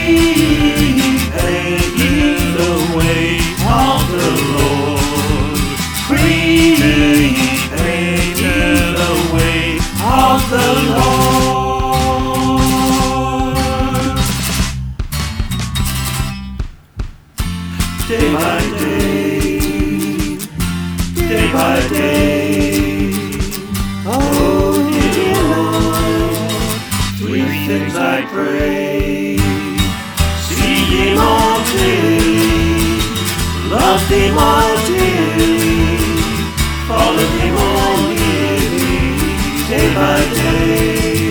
Prepare ye the way of the Lord. Prepare ye the way of the Lord. Day by day, day by day. Oh dear Lord, three things I pray. See Him all day, love Him all day, follow Him all day by day,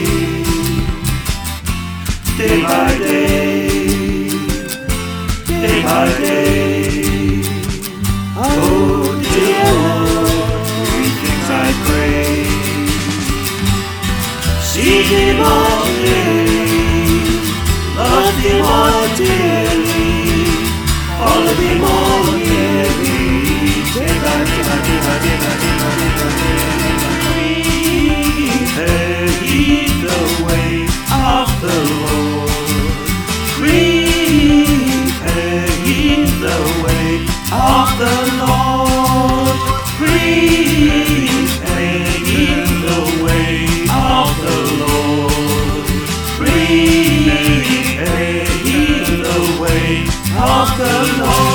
day by day, day by day. Oh dear Lord, three things I pray. See Him all day, love Him all day, follow Him all day by day by day by day by day by day by day. Prepare ye the way of the Lord. Prepare ye the way of the Lord. Prepare ye the way of the Lord. Prepare ye the way of the Lord.